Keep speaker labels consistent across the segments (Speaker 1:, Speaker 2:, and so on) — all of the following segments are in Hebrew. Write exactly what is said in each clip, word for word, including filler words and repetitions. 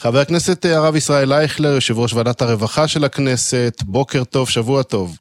Speaker 1: חבר הכנסת הרב ישראל אייכלר, יושב ראש ועדת הרווחה של הכנסת, בוקר טוב, שבוע טוב.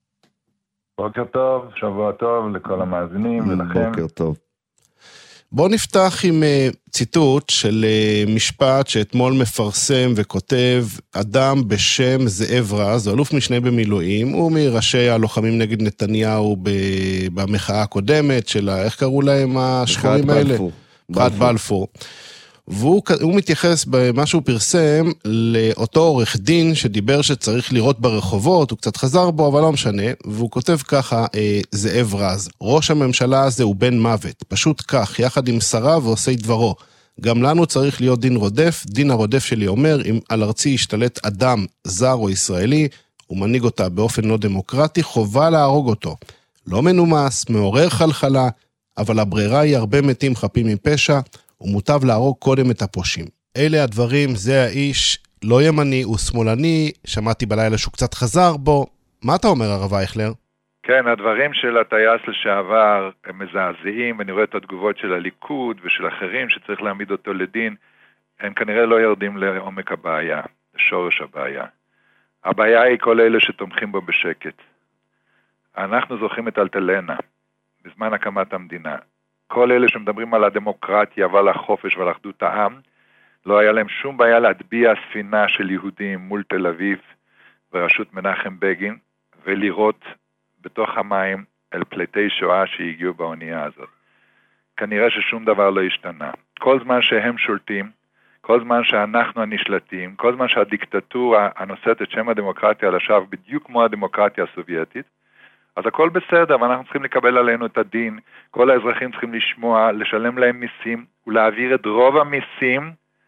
Speaker 2: בוקר טוב, שבוע טוב לכל המאזינים ולכם.
Speaker 3: בוקר טוב.
Speaker 1: בואו נפתח עם ציטוט של משפט שאתמול מפרסם וכותב אדם בשם זאב רז, אלוף משנה במילואים, הוא מראשי הלוחמים נגד נתניהו במחאה הקודמת של, איך קראו להם השחורים האלה? מחאת בלפור. והוא מתייחס במה שהוא פרסם לאותו עורך דין שדיבר שצריך לראות ברחובות, הוא קצת חזר בו אבל לא משנה, והוא כותב ככה, זאב רז, ראש הממשלה הזה הוא בן מוות, פשוט כך, יחד עם שרה ועושי דברו. גם לנו צריך להיות דין רודף, דין הרודף שלי אומר, אם על ארצי ישתלט אדם זר או ישראלי, הוא מנהיג אותה באופן לא דמוקרטי, חובה להרוג אותו. לא מנומס, מעורר חלחלה, אבל הברירה היא הרבה מתים חפים מפשע, ומוטב להרוג קודם את הפושעים. אלה הדברים, זה האיש, לא ימני, הוא שמאלני, שמעתי בלילה שהוא קצת חזר בו. מה אתה אומר, הרב אייכלר?
Speaker 2: כן, הדברים של הטייס לשעבר הם מזעזעים, ואני רואה את התגובות של הליכוד ושל אחרים שצריך להעמיד אותו לדין, הם כנראה לא יורדים לעומק הבעיה, לשורש הבעיה. הבעיה היא כל אלה שתומכים בו בשקט. אנחנו זוכרים את אלטלנה, בזמן הקמת המדינה. כל אלה שמדברים על הדמוקרטיה ועל החופש ועל אחדות העם, לא היה להם שום בעיה להטביע ספינה של יהודים מול תל אביב בראשות מנחם בגין, ולירות בתוך המים אל פליטי שואה שהגיעו באונייה הזאת. כנראה ששום דבר לא השתנה. כל זמן שהם שולטים, כל זמן שאנחנו הנשלטים, כל זמן שהדיקטטורה הנושאת את שם הדמוקרטיה על השב, בדיוק כמו הדמוקרטיה הסובייטית, אז הכל בסדר, ואנחנו צריכים לקבל עלינו את הדין, כל האזרחים צריכים לשמוע, לשלם להם מיסים, ולהעביר את רוב המיסים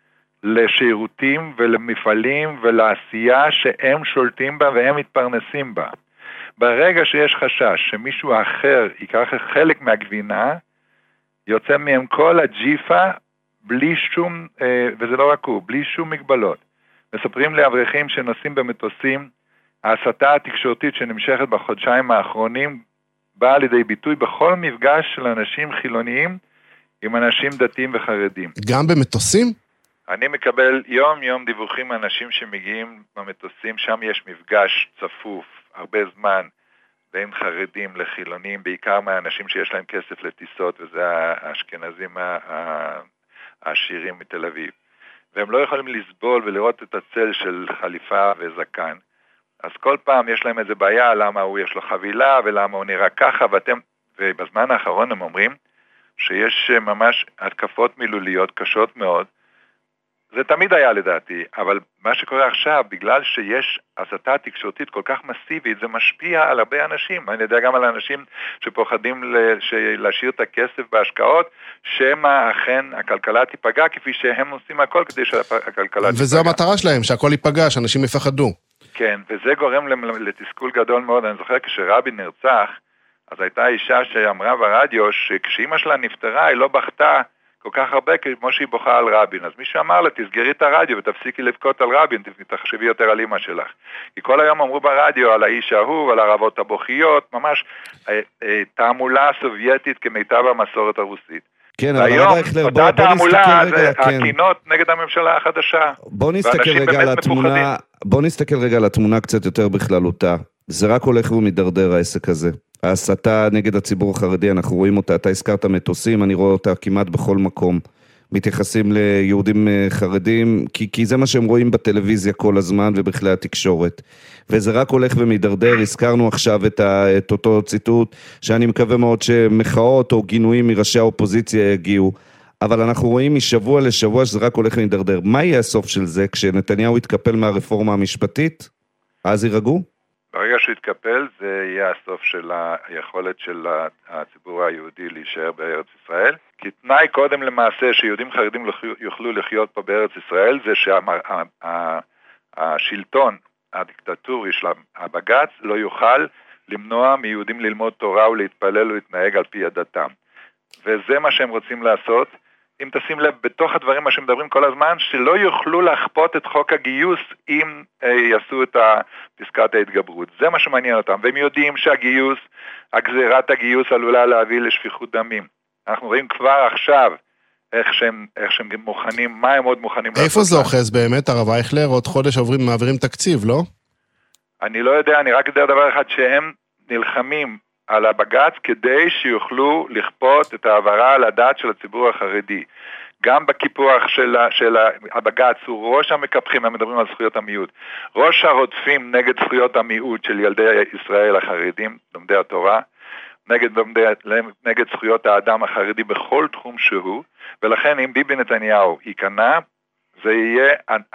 Speaker 2: לשירותים ולמפעלים ולעשייה שהם שולטים בה והם מתפרנסים בה. ברגע שיש חשש שמישהו אחר ייקח חלק מהגבינה, יוצא מהם כל הג'יפה בלי שום, וזה לא רק הוא, בלי שום מגבלות. מספרים לי אברכים שנוסעים במטוסים, ההסתה התקשורתית שנמשכת בחודשיים האחרונים באה לידי ביטוי בכל מפגש של אנשים חילוניים עם אנשים דתיים וחרדים.
Speaker 1: גם במטוסים?
Speaker 2: אני מקבל יום יום דיווחים מאנשים שמגיעים במטוסים, שם יש מפגש צפוף, הרבה זמן, בין חרדים לחילונים, בעיקר מהאנשים שיש להם כסף לטיסות, וזה האשכנזים העשירים מתל אביב. והם לא יכולים לסבול ולראות את הצל של חליפה וזקן. אז כל פעם יש להם איזה בעיה, למה הוא יש לו חבילה, ולמה הוא נראה ככה, ואתם, ובזמן האחרון הם אומרים, שיש ממש התקפות מילוליות קשות מאוד, זה תמיד היה לדעתי, אבל מה שקורה עכשיו, בגלל שיש הסתה תקשורתית כל כך מסיבית, זה משפיע על הרבה אנשים, אני יודע גם על אנשים שפוחדים להשאיר את הכסף בהשקעות, שמה אכן הכלכלה תיפגע, כפי שהם עושים הכל כדי שהכלכלה תיפגע.
Speaker 1: וזו המטרה שלהם, שהכל ייפגע, שאנשים יפחדו.
Speaker 2: כן, וזה גורם לתסכול גדול מאוד. אני זוכר כשרבין נרצח, אז הייתה אישה שאמרה ברדיו שכשאמא שלה נפטרה, היא לא בכתה כל כך הרבה כמו שהיא בוכה על רבין. אז מישהו אמר לה, תסגרי את הרדיו ותפסיקי לבכות על רבין, תחשבי יותר על אמא שלך. כי כל היום אמרו ברדיו על האיש האהוב, על הרבות הבוכיות, ממש תעמולה סובייטית כמיטב המסורת הרוסית.
Speaker 3: כן, אבל הרב אייכלר, בוא נסתכל רגע, כן.
Speaker 2: הקינות נגד הממשלה החדשה.
Speaker 3: בוא נסתכל רגע על התמונה, בוא נסתכל רגע על התמונה קצת יותר בכללותה. זה רק הולך ומדרדר העסק הזה. ההסתה נגד הציבור החרדי, אנחנו רואים אותה, אתה הזכרת מטוסים, אני רואה אותה כמעט בכל מקום. מתייחסים ליהודים חרדים, כי, כי זה מה שהם רואים בטלוויזיה כל הזמן ובכלי התקשורת. וזה רק הולך ומדרדר, הזכרנו עכשיו את, ה, את אותו ציטוט, שאני מקווה מאוד שמחאות או גינויים מראשי האופוזיציה יגיעו, אבל אנחנו רואים משבוע לשבוע שזה רק הולך ומדרדר. מה יהיה הסוף של זה כשנתניהו יתקפל מהרפורמה המשפטית? אז יירגעו?
Speaker 2: ברגע שהוא יתקפל, זה יהיה הסוף של היכולת של הציבור היהודי להישאר בארץ ישראל. כי תנאי קודם למעשה שיהודים חרדים יוכלו לחיות פה בארץ ישראל, זה שהשלטון הדיקטטורי של הבג"ץ לא יוכל למנוע מיהודים ללמוד תורה ולהתפלל ולהתנהג על פי עדתם. וזה מה שהם רוצים לעשות. אם תשים לב, בתוך הדברים מה שמדברים כל הזמן, שלא יוכלו להכפות את חוק הגיוס אם אה, יעשו את פסקת ההתגברות. זה מה שמעניין אותם. והם יודעים שהגיוס, הגזירת הגיוס עלולה להביא לשפיכות דמים. אנחנו רואים כבר עכשיו איך שהם, איך שהם מוכנים, מה הם עוד מוכנים לעשות.
Speaker 1: איפה זה אוחז באמת, הרב אייכלר? עוד חודש עוברים, מעבירים תקציב, לא?
Speaker 2: אני לא יודע, אני רק יודע דבר אחד, שהם נלחמים על הבג"ץ כדי שיוכלו לכפות את העברה על הדת של הציבור החרדי. גם בקיפוח של, של הבג"ץ הוא ראש המקפחים, הם מדברים על זכויות המיעוט, ראש הרודפים נגד זכויות המיעוט של ילדי ישראל החרדים, לומדי התורה, נגד, נגד זכויות האדם החרדי בכל תחום שהוא, ולכן אם ביבי נתניהו ייכנע, זה יהיה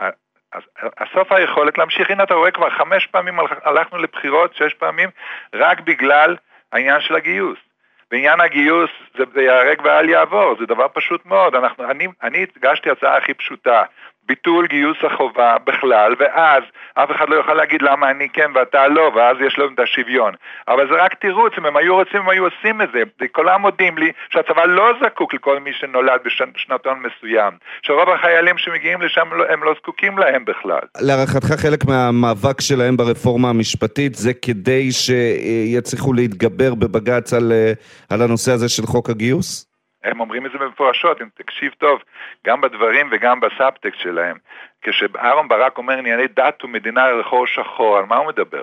Speaker 2: הסוף היכולת להמשיך. הנה אתה רואה כבר חמש פעמים הלכנו לבחירות, שש פעמים, רק בגלל העניין של הגיוס. בעניין הגיוס זה יהרג ואל יעבור, זה דבר פשוט מאוד. אנחנו, אני, אני הגשתי הצעה הכי פשוטה, ביטול גיוס החובה בכלל, ואז אף אחד לא יוכל להגיד למה אני כן ואתה לא, ואז יש להם את השוויון. אבל זה רק תירוץ, אם הם היו רוצים, הם היו עושים את זה. כולם מודים לי שהצבא לא זקוק לכל מי שנולד בשנתון מסוים, שרוב החיילים שמגיעים לשם הם לא זקוקים להם בכלל.
Speaker 3: להערכתך חלק מהמאבק שלהם ברפורמה המשפטית זה כדי שיצליחו להתגבר בבג"ץ על, על הנושא הזה של חוק הגיוס?
Speaker 2: הם אומרים את זה במפורשות, אם תקשיב טוב, גם בדברים וגם בסאבטקסט שלהם. כשאהרון ברק אומר ענייני דת ומדינה על חור שחור, על מה הוא מדבר?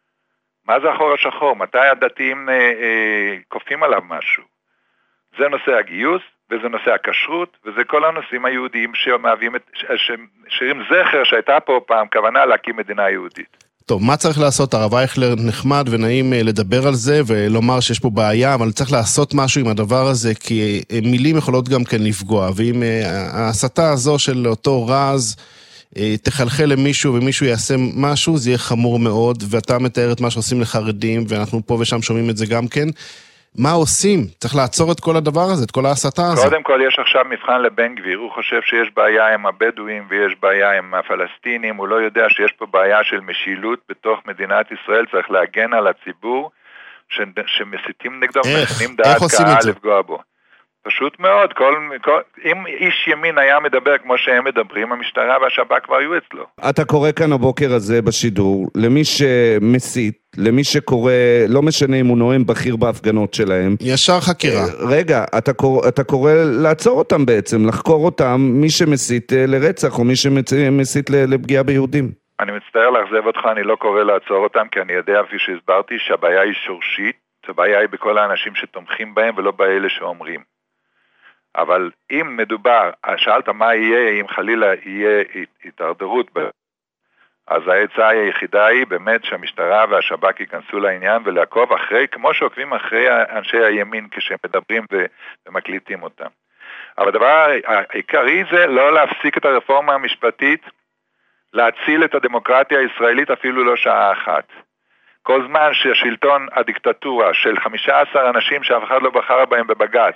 Speaker 2: מה זה החור השחור? מתי הדתיים אה, אה, קופים עליו משהו? זה נושא הגיוס, וזה נושא הכשרות, וזה כל הנושאים היהודיים שמהווים את, שירים זכר שהייתה פה פעם כוונה להקים מדינה יהודית.
Speaker 1: טוב, מה צריך לעשות? הרב אייכלר נחמד ונעים לדבר על זה ולומר שיש פה בעיה, אבל צריך לעשות משהו עם הדבר הזה, כי מילים יכולות גם כן לפגוע, ואם ההסתה הזו של אותו רז תחלחל למישהו ומישהו יעשה משהו, זה יהיה חמור מאוד, ואתה מתאר את מה שעושים לחרדים, ואנחנו פה ושם שומעים את זה גם כן. מה עושים? צריך לעצור את כל הדבר הזה, את כל ההסתה הזו.
Speaker 2: קודם כל יש עכשיו מבחן לבן גביר, הוא חושב שיש בעיה עם הבדואים ויש בעיה עם הפלסטינים, הוא לא יודע שיש פה בעיה של משילות בתוך מדינת ישראל, צריך להגן על הציבור ש... שמסיתים נגדו, מכנים דעת קהל לפגוע בו. פשוט מאוד, כל, כל, אם איש ימין היה מדבר כמו שהם מדברים, המשטרה והשב"כ כבר היו אצלו.
Speaker 3: אתה קורא כאן הבוקר הזה בשידור, למי שמסית, למי שקורא, לא משנה אם הוא נואם בכיר בהפגנות שלהם.
Speaker 1: ישר חקירה.
Speaker 3: רגע, אתה קורא, אתה קורא לעצור אותם בעצם, לחקור אותם, מי שמסית לרצח או מי שמסית לפגיעה ביהודים.
Speaker 2: אני מצטער לאכזב אותך, אני לא קורא לעצור אותם, כי אני יודע, כפי שהסברתי, שהבעיה היא שורשית, הבעיה היא בכל האנשים שתומכים בהם ולא באלה שאומרים. אבל אם מדובר, שאלת מה יהיה אם חלילה יהיה התדרדרות, אז העצה היחידה היא באמת שהמשטרה והשב"כ ייכנסו לעניין ולעקוב אחרי, כמו שעוקבים אחרי אנשי הימין כשהם מדברים ומקליטים אותם. אבל הדבר העיקרי זה לא להפסיק את הרפורמה המשפטית, להציל את הדמוקרטיה הישראלית אפילו לא שעה אחת. כל זמן שהשלטון הדיקטטורה של חמישה עשר אנשים שאף אחד לא בחר בהם בבג"ץ,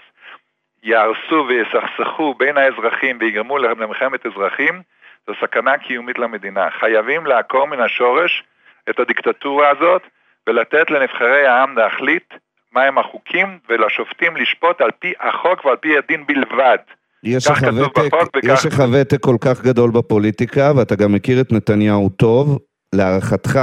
Speaker 2: יהרסו ויסכסכו בין האזרחים ויגרמו למלחמת אזרחים, זו סכנה קיומית למדינה. חייבים לעקור מן השורש את הדיקטטורה הזאת, ולתת לנבחרי העם להחליט מהם החוקים, ולשופטים לשפוט על פי החוק ועל פי הדין בלבד.
Speaker 3: יש לך ותק, יש לך ותק כל כך גדול בפוליטיקה, ואתה גם מכיר את נתניהו טוב. להערכתך,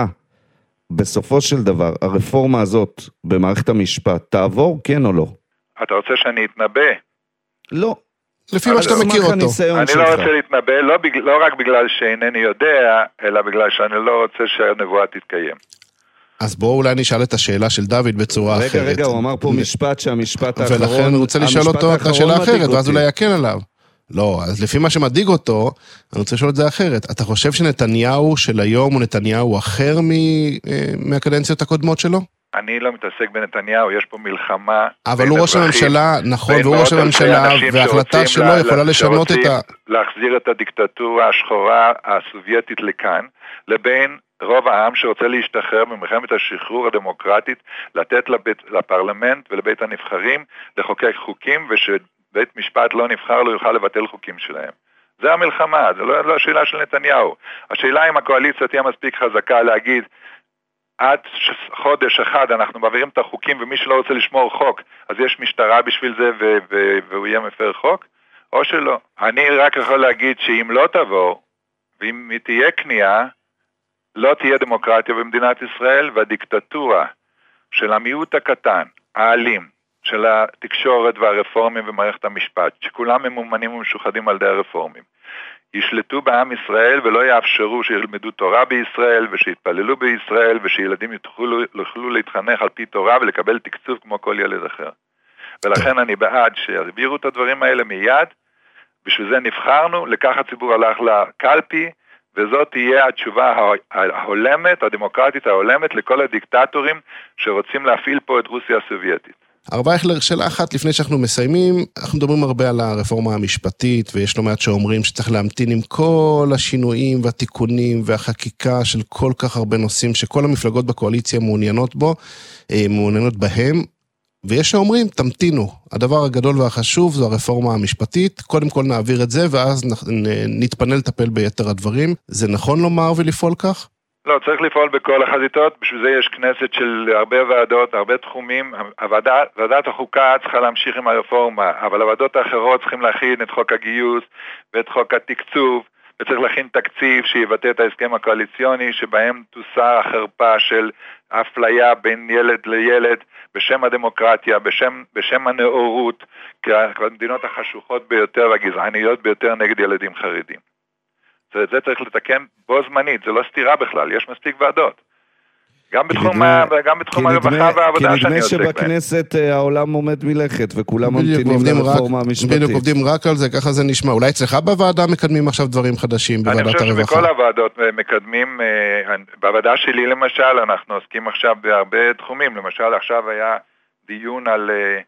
Speaker 3: בסופו של דבר, הרפורמה הזאת במערכת המשפט, תעבור כן או לא?
Speaker 2: אתה רוצה שאני אתנבא?
Speaker 3: לא.
Speaker 1: לפי מה שאתה מכיר אותו.
Speaker 2: אני לא רוצה להתנבא, לא, בגלל, לא רק בגלל שאינני יודע, אלא בגלל שאני לא רוצה שהנבואה תתקיים.
Speaker 1: אז בואו אולי נשאל את השאלה של דוד בצורה
Speaker 3: רגע,
Speaker 1: אחרת.
Speaker 3: רגע, רגע, הוא אמר פה משפט שהמשפט האחרון...
Speaker 1: ולכן הוא רוצה לשאול אותו את השאלה האחרת, ואז אולי יקל עליו. לא, אז לפי מה שמדאיג אותו, אני רוצה לשאול את זה אחרת. אתה חושב שנתניהו של היום הוא נתניהו אחר מהקדנציות הקודמות שלו?
Speaker 2: אני לא מתעסק בנתניהו, יש פה מלחמה.
Speaker 1: אבל הוא ראש הממשלה, נכון, והוא ראש הממשלה, וההחלטה שלו יכולה לשנות את ה...
Speaker 2: להחזיר את הדיקטטורה השחורה הסובייטית לכאן, לבין רוב העם שרוצה להשתחרר ממלחמת השחרור הדמוקרטית, לתת לבית, לפרלמנט ולבית הנבחרים לחוקק חוקים, ושבית משפט לא נבחר לא יוכל לבטל חוקים שלהם. זה המלחמה, זה לא, לא השאלה של נתניהו. השאלה אם הקואליציה תהיה מספיק חזקה להגיד, עד חודש אחד אנחנו מעבירים את החוקים, ומי שלא רוצה לשמור חוק, אז יש משטרה בשביל זה, ו- ו- והוא יהיה מפר חוק, או שלא. אני רק יכול להגיד שאם לא תבוא, ואם תהיה קנייה, לא תהיה דמוקרטיה במדינת ישראל, והדיקטטורה של המיעוט הקטן, האלים, של התקשורת והרפורמים ומערכת המשפט, שכולם ממומנים ומשוחדים על ידי הרפורמים, ישלטו בעם ישראל ולא יאפשרו שילמדו תורה בישראל ושיתפללו בישראל ושילדים יוכלו, יוכלו להתחנך על פי תורה ולקבל תקצוב כמו כל ילד אחר. ולכן אני בעד שיעבירו את הדברים האלה מיד, בשביל זה נבחרנו, לכך הציבור הלך לקלפי, וזאת תהיה התשובה ההולמת, הדמוקרטית ההולמת לכל הדיקטטורים שרוצים להפעיל פה את רוסיה הסובייטית.
Speaker 1: הרב אייכלר, שאלה אחת לפני שאנחנו מסיימים, אנחנו מדברים הרבה על הרפורמה המשפטית, ויש לא מעט שאומרים שצריך להמתין עם כל השינויים והתיקונים והחקיקה של כל כך הרבה נושאים, שכל המפלגות בקואליציה מעוניינות בו, מעוניינות בהם, ויש שאומרים, תמתינו, הדבר הגדול והחשוב זו הרפורמה המשפטית, קודם כל נעביר את זה, ואז נתפנה לטפל ביתר הדברים. זה נכון לומר ולפעול כך?
Speaker 2: לא, צריך לפעול בכל החזיתות, בשביל זה יש כנסת של הרבה ועדות, הרבה תחומים, הוועדה, ועדת החוקה צריכה להמשיך עם הרפורמה, אבל הוועדות האחרות צריכים להכין את חוק הגיוס, ואת חוק התקצוב, וצריך להכין תקציב שיבטא את ההסכם הקואליציוני, שבהם תוסר החרפה של אפליה בין ילד לילד, בשם הדמוקרטיה, בשם, בשם הנאורות, כמדינות החשוכות ביותר והגזעניות ביותר נגד ילדים חרדים. את זה צריך לתקן בו זמנית, זה לא סתירה בכלל, יש מספיק ועדות. גם בתחום, גם בתחום הרווחה והעבודה שאני עוסק בהם.
Speaker 3: כי נדמה שבכנסת העולם עומד מלכת, וכולם ממתינים לרפורמה המשפטית.
Speaker 1: בדיוק עובדים רק על זה, ככה זה נשמע. אולי אצלך בוועדה מקדמים עכשיו דברים חדשים בוועדת הרווחה?
Speaker 2: אני חושב שבכל הוועדות מקדמים, בוועדה שלי למשל, אנחנו עוסקים עכשיו בהרבה תחומים, למשל עכשיו היה דיון על,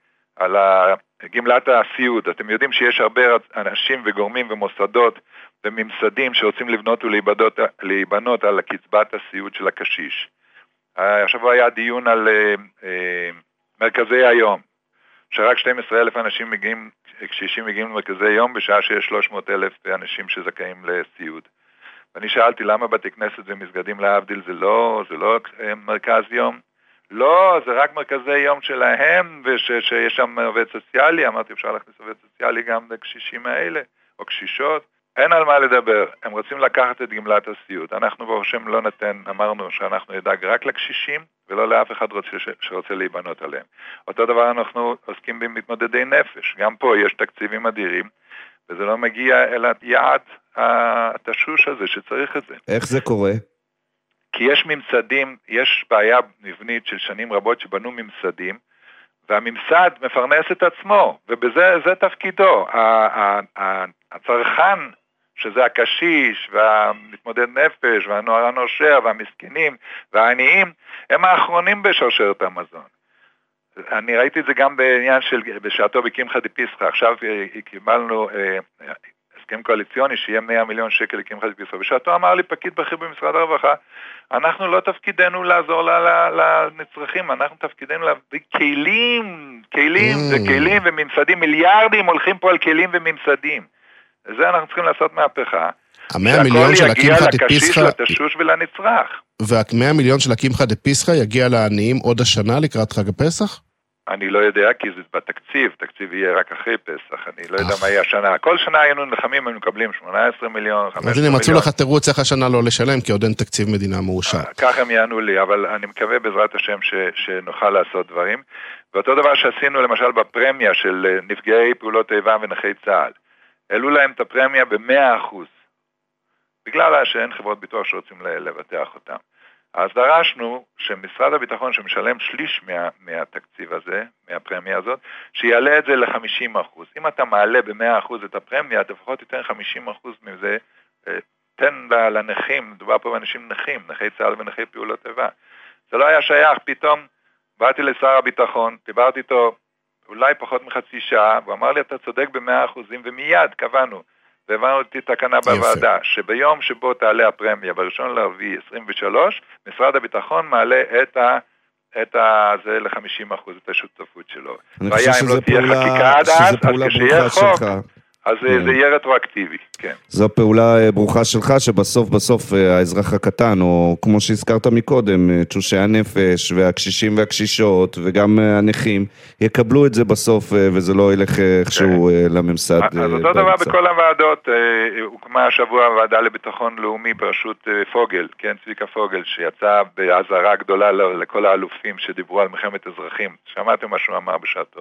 Speaker 2: על גמלת הסיעוד. אתם יודעים שיש הרבה אנשים וגורמים ומוסדות וממסדים שרוצים לבנות ולהיבנות על קצבת הסיעוד של הקשיש. עכשיו היה דיון על uh, uh, מרכזי היום, שרק שנים עשר אלף אנשים מגיעים, קשישים מגיעים למרכזי יום, בשעה שיש שלוש מאות אלף אנשים שזכאים לסיעוד. ואני שאלתי למה בתי כנסת ומסגדים להבדיל זה לא, זה לא uh, מרכז יום? לא, זה רק מרכזי יום שלהם, ושיש שם עובד סוציאלי, אמרתי אפשר להכניס עובד סוציאלי גם לקשישים האלה, או קשישות. אין על מה לדבר, הם רוצים לקחת את גמלת הסיעוד, אנחנו ברושם לא נתן, אמרנו שאנחנו נדאג רק לקשישים, ולא לאף אחד רוצה, שרוצה להיבנות עליהם. אותו דבר אנחנו עוסקים במתמודדי נפש, גם פה יש תקציבים אדירים, וזה לא מגיע אל היעד התשוש הזה שצריך את זה.
Speaker 3: איך זה קורה?
Speaker 2: כי יש ממסדים, יש בעיה מבנית של שנים רבות שבנו ממסדים, והממסד מפרנס את עצמו, ובזה זה תפקידו. הצרכן, שזה הקשיש והמתמודד נפש והנוער הנושר והמסכנים והעניים, הם האחרונים בשרשרת המזון. אני ראיתי את זה גם בעניין של, בשעתו בקמחא דפסחא, עכשיו קיבלנו אה, הסכם קואליציוני שיהיה מאה מיליון שקל לקמחא דפסחא, בשעתו אמר לי פקיד בכיר במשרד הרווחה, אנחנו לא תפקידנו לעזור לנצרכים, אנחנו תפקידנו להביא כלים, כלים וכלים וממסדים, מיליארדים הולכים פה על כלים וממסדים. זה אנחנו צריכים לעשות מהפכה.
Speaker 1: המאה מיליון של הקמחא דפסחא...
Speaker 2: לקשיש, לתשוש ולנצרך.
Speaker 1: והמאה מיליון של הקמחא דפסחא יגיע לעניים עוד השנה לקראת חג הפסח?
Speaker 2: אני לא יודע, כי זה בתקציב, תקציב יהיה רק אחרי פסח, אני לא יודע מה יהיה השנה. כל שנה היינו נלחמים, הם מקבלים שמונה עשרה מיליון, חמש עשרה מיליון.
Speaker 1: אז הנה, מצאו לך תירוץ איך השנה לא לשלם, כי עוד אין תקציב מדינה מאושר.
Speaker 2: כך הם יענו לי, אבל אני מקווה בעזרת השם שנוכל לעשות דברים. ואותו דבר שעשינו למשל בפרמיה של נפגעי פעולות איבה ונכי צה"ל. העלו להם את הפרמיה ב-מאה אחוז, בגלל שאין חברות ביטוח שרוצים לבטח אותם. אז דרשנו שמשרד הביטחון שמשלם שליש מה, מהתקציב הזה, מהפרמיה הזאת, שיעלה את זה ל-חמישים אחוז. אם אתה מעלה ב-מאה אחוז את הפרמיה, אתה לפחות תיתן חמישים אחוז מזה, תן לנכים, מדובר פה באנשים נכים, נכי צה"ל ונכי פעולות איבה. זה לא היה שייך, פתאום באתי לשר הביטחון, דיברתי איתו אולי פחות מחצי שעה, הוא אמר לי אתה צודק ב-מאה אחוזים, ומיד קבענו, והבנו אותי תקנה בוועדה, שביום שבו תעלה הפרמיה, בראשון לרביעי עשרים ושלוש, משרד הביטחון מעלה את ה... את ה... זה ל-חמישים אחוז, את השותפות שלו.
Speaker 3: אני חושב שזה פעולה, שזה פעולה ברוכה שלך.
Speaker 2: אז זה יהיה רטרואקטיבי, כן.
Speaker 3: זו פעולה ברוכה שלך, שבסוף בסוף האזרח הקטן, או כמו שהזכרת מקודם, תשושי הנפש והקשישים והקשישות, וגם הנכים, יקבלו את זה בסוף, וזה לא ילך איכשהו לממסד.
Speaker 2: אז אותו דבר בכל הוועדות, הוקמה השבוע הוועדה לביטחון לאומי בראשות פוגל, כן, צביקה פוגל, שיצא בהזהרה גדולה לכל האלופים שדיברו על מלחמת אזרחים. שמעתם מה שהוא אמר בשעתו.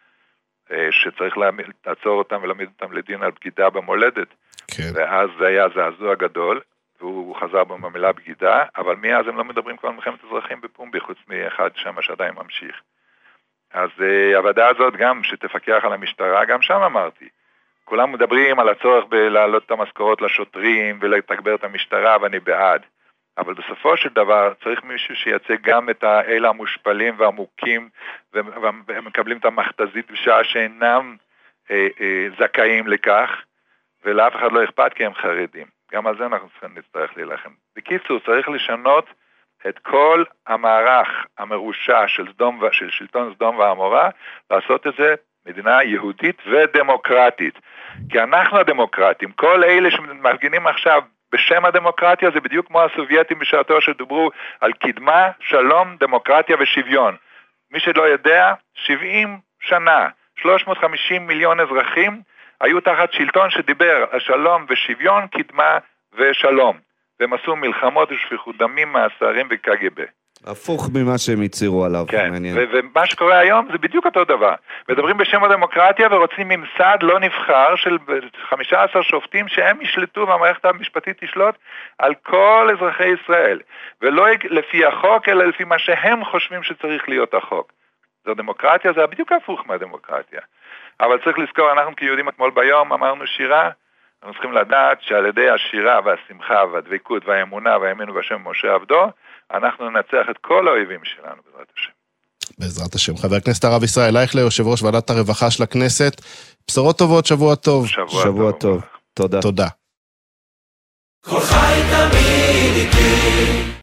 Speaker 2: שצריך לעצור אותם ולהעמיד אותם לדין על בגידה במולדת. כן. ואז זה היה זעזוע גדול, והוא חזר במילה בגידה, אבל מאז הם לא מדברים כבר על מלחמת אזרחים בפומבי, חוץ מאחד שם שעדיין ממשיך. אז הוועדה הזאת גם, שתפקח על המשטרה, גם שם אמרתי. כולם מדברים על הצורך בלהעלות את המשכורות לשוטרים ולתגבר את המשטרה, ואני בעד. אבל בסופו של דבר צריך מישהו שייצג גם את האלה המושפלים והמוכים, והם מקבלים את המכתזית בשעה שאינם אה, אה, זכאים לכך, ולאף אחד לא אכפת כי הם חרדים. גם על זה אנחנו צריכים נצטרך להילחם. בקיצור, צריך לשנות את כל המערך המרושע של, סדום, של שלטון סדום ועמורה, לעשות את זה מדינה יהודית ודמוקרטית. כי אנחנו הדמוקרטים, כל אלה שמפגינים עכשיו, בשם הדמוקרטיה זה בדיוק כמו הסובייטים בשעתו שדוברו על קדמה, שלום, דמוקרטיה ושוויון. מי שלא יודע, שבעים שנה, שלוש מאות וחמישים מיליון אזרחים היו תחת שלטון שדיבר על שלום ושוויון, קדמה ושלום. והם עשו מלחמות ושפיכות דמים, מאסרים וקג"ב.
Speaker 3: הפוך ממה שהם הצירו עליו.
Speaker 2: כן, ומה שקורה היום זה בדיוק אותו דבר. מדברים בשם הדמוקרטיה ורוצים ממסד לא נבחר של חמישה עשר שופטים שהם ישלטו והמערכת המשפטית תשלוט על כל אזרחי ישראל. ולא לפי החוק אלא לפי מה שהם חושבים שצריך להיות החוק. זו דמוקרטיה, זה בדיוק הפוך מהדמוקרטיה. אבל צריך לזכור, אנחנו כיהודים אתמול ביום אמרנו שירה, אנחנו צריכים לדעת שעל ידי השירה והשמחה והדבקות והאמונה והאמינו בשם משה עבדו, אנחנו ננצח את כל האויבים שלנו בעזרת השם.
Speaker 1: בעזרת השם. חבר הכנסת הרב ישראל אייכלר, יושב ראש ועדת הרווחה של הכנסת, בשורות טובות, שבוע טוב.
Speaker 2: שבוע,
Speaker 3: שבוע טוב. טוב. תודה.
Speaker 1: תודה.
Speaker 4: כל חי תמיד איתי